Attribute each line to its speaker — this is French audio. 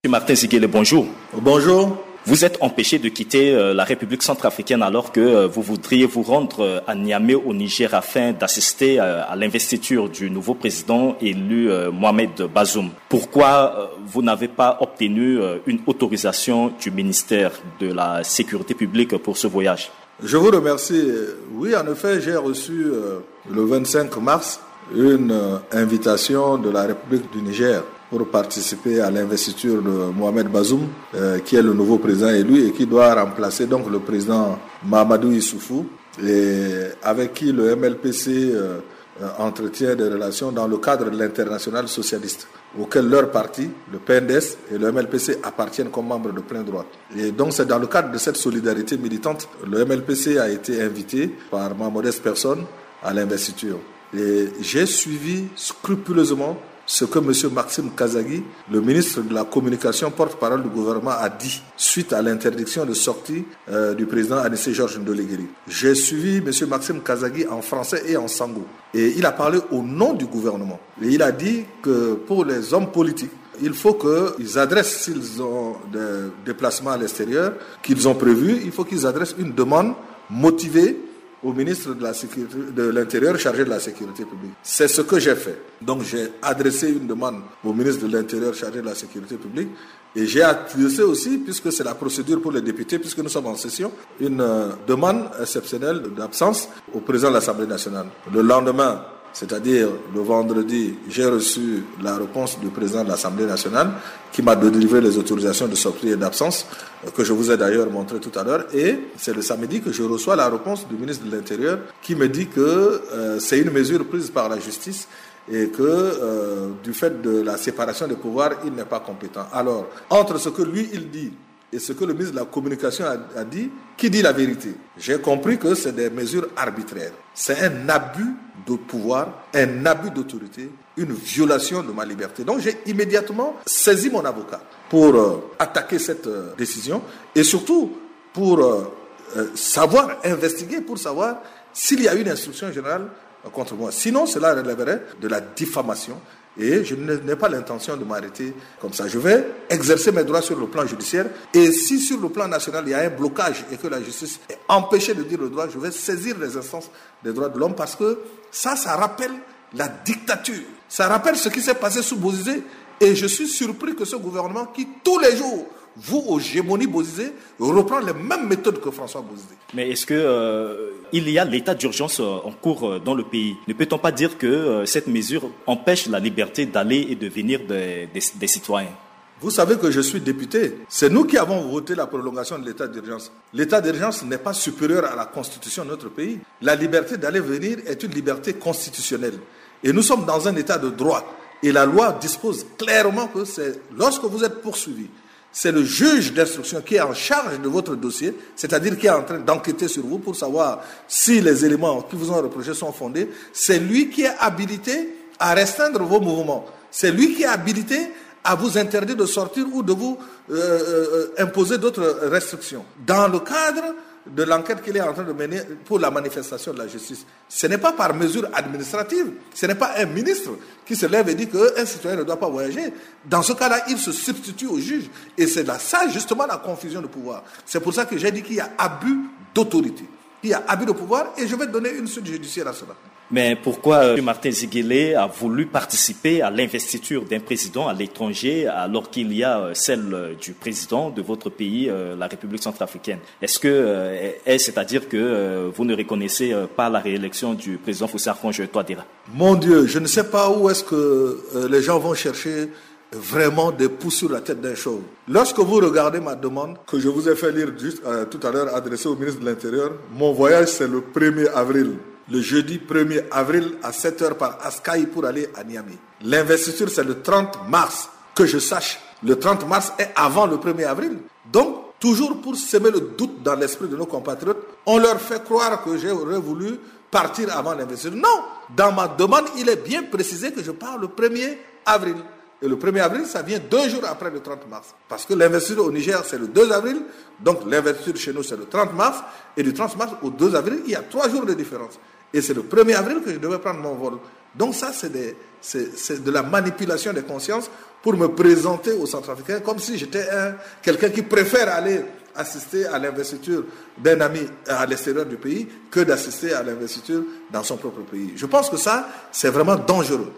Speaker 1: Martin Ziguélé, bonjour.
Speaker 2: Bonjour.
Speaker 1: Vous êtes empêché de quitter la République centrafricaine alors que vous voudriez vous rendre à Niamey au Niger afin d'assister à l'investiture du nouveau président élu Mohamed Bazoum. Pourquoi vous n'avez pas obtenu une autorisation du ministère de la Sécurité publique pour ce voyage?
Speaker 2: Je vous remercie. Oui, en effet, j'ai reçu le 25 mars une invitation de la République du Niger pour participer à l'investiture de Mohamed Bazoum, qui est le nouveau président élu et qui doit remplacer donc le président Mahamadou Issoufou, et avec qui le MLPC entretient des relations dans le cadre de l'international socialiste, auquel leur parti, le PNDS et le MLPC appartiennent comme membres de plein droit. Et donc c'est dans le cadre de cette solidarité militante, le MLPC a été invité par ma modeste personne à l'investiture. Et j'ai suivi scrupuleusement ce que M. Maxime Kazagui, le ministre de la Communication, porte-parole du gouvernement, a dit suite à l'interdiction de sortie du président Anissé Georges Ndoléguéry. J'ai suivi M. Maxime Kazagui en français et en sango. Et il a parlé au nom du gouvernement. Et il a dit que pour les hommes politiques, il faut qu'ils adressent, s'ils ont des déplacements à l'extérieur qu'ils ont prévus, il faut qu'ils adressent une demande motivée au ministre de l'Intérieur chargé de la sécurité publique. C'est ce que j'ai fait. Donc j'ai adressé une demande au ministre de l'Intérieur chargé de la sécurité publique et j'ai adressé aussi, puisque c'est la procédure pour les députés, puisque nous sommes en session, une demande exceptionnelle d'absence au président de l'Assemblée nationale. Le lendemain, c'est-à-dire le vendredi, j'ai reçu la réponse du président de l'Assemblée nationale qui m'a délivré les autorisations de sortie et d'absence que je vous ai d'ailleurs montré tout à l'heure, et c'est le samedi que je reçois la réponse du ministre de l'Intérieur qui me dit que c'est une mesure prise par la justice et que du fait de la séparation des pouvoirs, il n'est pas compétent. Alors, entre ce que lui il dit et ce que le ministre de la Communication a dit, qui dit la vérité? J'ai compris que c'est des mesures arbitraires. C'est un abus de pouvoir, un abus d'autorité, une violation de ma liberté. Donc j'ai immédiatement saisi mon avocat pour attaquer cette décision et surtout pour savoir investiguer, pour savoir s'il y a une instruction générale contre moi. Sinon, cela relèverait de la diffamation. Et je n'ai pas l'intention de m'arrêter comme ça. Je vais exercer mes droits sur le plan judiciaire. Et si sur le plan national, il y a un blocage et que la justice est empêchée de dire le droit, je vais saisir les instances des droits de l'homme parce que ça rappelle la dictature. Ça rappelle ce qui s'est passé sous Bozizé. Et je suis surpris que ce gouvernement qui, tous les jours, vous, aux gémonies Bozizé, reprend les mêmes méthodes que François Bozizé.
Speaker 1: Mais est-ce que il y a l'état d'urgence en cours dans le pays? Ne peut-on pas dire que cette mesure empêche la liberté d'aller et de venir des citoyens?
Speaker 2: Vous savez que je suis député. C'est nous qui avons voté la prolongation de l'état d'urgence. L'état d'urgence n'est pas supérieur à la constitution de notre pays. La liberté d'aller venir est une liberté constitutionnelle. Et nous sommes dans un état de droit. Et la loi dispose clairement que c'est lorsque vous êtes poursuivi, c'est le juge d'instruction qui est en charge de votre dossier, c'est-à-dire qui est en train d'enquêter sur vous pour savoir si les éléments qui vous ont reprochés sont fondés. C'est lui qui est habilité à restreindre vos mouvements. C'est lui qui est habilité à vous interdire de sortir ou de vous imposer d'autres restrictions. Dans le cadre de l'enquête qu'il est en train de mener pour la manifestation de la justice. Ce n'est pas par mesure administrative. Ce n'est pas un ministre qui se lève et dit qu'un citoyen ne doit pas voyager. Dans ce cas-là, il se substitue au juge. Et c'est là, ça, justement, la confusion de pouvoir. C'est pour ça que j'ai dit qu'il y a abus d'autorité. Il y a abus de pouvoir et je vais donner une suite judiciaire à cela.
Speaker 1: Mais pourquoi Martin Ziguélé a voulu participer à l'investiture d'un président à l'étranger alors qu'il y a celle du président de votre pays, la République centrafricaine? C'est-à-dire que vous ne reconnaissez pas la réélection du président Fossé-Archange Touadéra? Mon
Speaker 2: Dieu, je ne sais pas où est-ce que les gens vont chercher vraiment des pouces sur la tête d'un chauve. Lorsque vous regardez ma demande, que je vous ai fait lire juste tout à l'heure, adressée au ministre de l'Intérieur, mon voyage c'est le 1er avril. Le jeudi 1er avril à 7h par Askaï pour aller à Niamey. L'investiture, c'est le 30 mars. Que je sache, le 30 mars est avant le 1er avril. Donc, toujours pour semer le doute dans l'esprit de nos compatriotes, on leur fait croire que j'aurais voulu partir avant l'investiture. Non, dans ma demande, il est bien précisé que je pars le 1er avril. Et le 1er avril, ça vient 2 jours après le 30 mars. Parce que l'investiture au Niger, c'est le 2 avril. Donc l'investiture chez nous, c'est le 30 mars. Et du 30 mars au 2 avril, il y a 3 jours de différence. Et c'est le 1er avril que je devais prendre mon vol. Donc ça, c'est de la manipulation des consciences pour me présenter aux Centrafricains comme si j'étais quelqu'un qui préfère aller assister à l'investiture d'un ami à l'extérieur du pays que d'assister à l'investiture dans son propre pays. Je pense que ça, c'est vraiment dangereux.